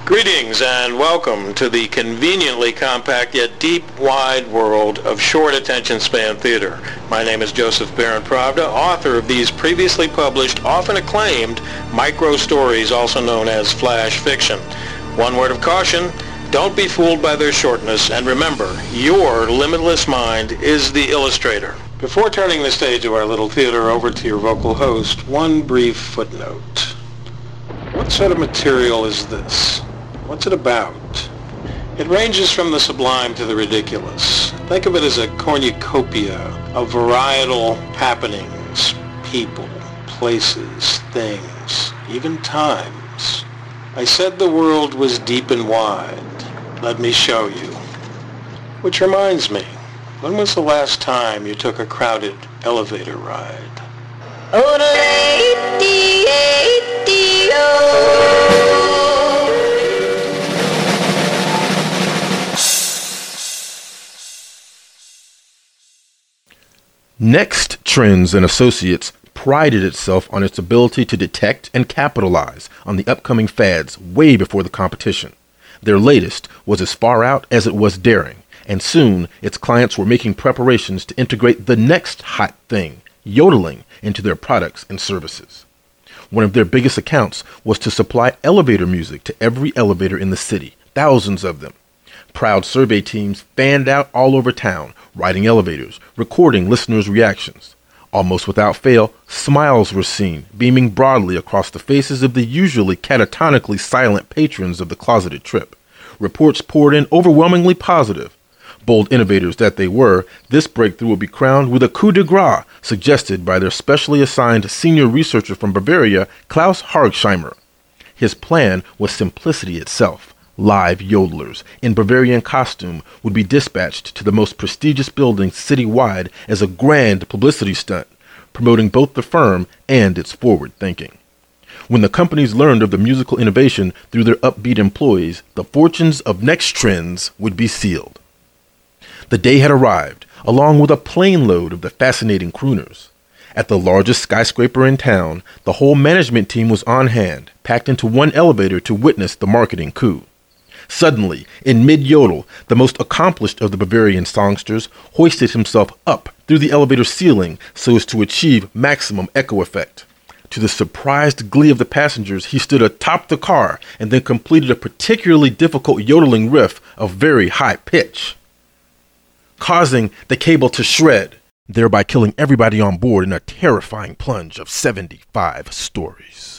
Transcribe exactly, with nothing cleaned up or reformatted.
Greetings and welcome to the conveniently compact yet deep, wide world of short attention span theater. My name is Joseph Baron Pravda, author of these previously published, often acclaimed, micro stories, also known as flash fiction. One word of caution, don't be fooled by their shortness, and remember, your limitless mind is the illustrator. Before turning the stage of our little theater over to your vocal host, one brief footnote. What sort of material is this? What's it about? It ranges from the sublime to the ridiculous. Think of it as a cornucopia of varietal happenings, people, places, things, even times. I said the world was deep and wide. Let me show you. Which reminds me, when was the last time you took a crowded elevator ride? Next Trends and Associates prided itself on its ability to detect and capitalize on the upcoming fads way before the competition. Their latest was as far out as it was daring, and soon its clients were making preparations to integrate the next hot thing, yodeling, into their products and services. One of their biggest accounts was to supply elevator music to every elevator in the city, thousands of them. Proud survey teams fanned out all over town, riding elevators, recording listeners' reactions. Almost without fail, smiles were seen, beaming broadly across the faces of the usually catatonically silent patrons of the closeted trip. Reports poured in overwhelmingly positive. Bold innovators that they were, this breakthrough would be crowned with a coup de grace suggested by their specially assigned senior researcher from Bavaria, Klaus Hargsheimer. His plan was simplicity itself. Live yodelers in Bavarian costume would be dispatched to the most prestigious buildings citywide as a grand publicity stunt, promoting both the firm and its forward thinking. When the companies learned of the musical innovation through their upbeat employees, the fortunes of Next Trends would be sealed. The day had arrived, along with a plane load of the fascinating crooners. At the largest skyscraper in town, the whole management team was on hand, packed into one elevator to witness the marketing coup. Suddenly, in mid-yodel, the most accomplished of the Bavarian songsters hoisted himself up through the elevator ceiling so as to achieve maximum echo effect. To the surprised glee of the passengers, he stood atop the car and then completed a particularly difficult yodeling riff of very high pitch, causing the cable to shred, thereby killing everybody on board in a terrifying plunge of seventy-five stories.